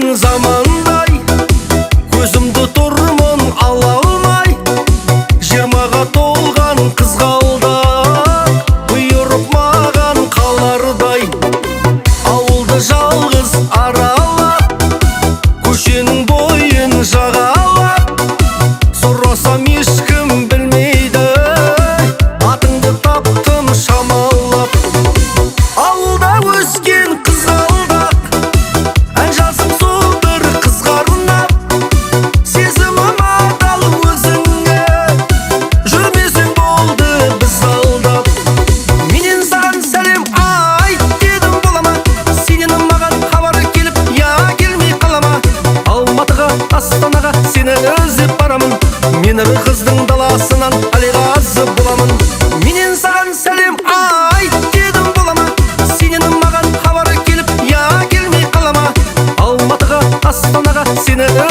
өткен замандай көзімді тұрмын ала алмай, 20-ға толған қызғалдақ бұйырып маған қалардай. Ауылды жалғыз аралап, көшенің бойын жағалап, сұрасам ешкім білмейді, атыңды таптым шамалап. Ауылда өскен қызғалдақ, ән жазып сол бір қызға арнап, сезімім адал өзіңе, жүрмесең болды біз алдап. Менен саған сәлем айт дедім, бола ма? Сенен маған хабар келіп, я келмей қала ма? Алматыға, Астанаға сені іздеп барамын, мен бір қыздың даласынан алиғазы боламын. Менен саған сәлем айт дедім, бола ма? Сенен маған хабар келіп, я келмей қала ма? Алматыға, Астанаға сені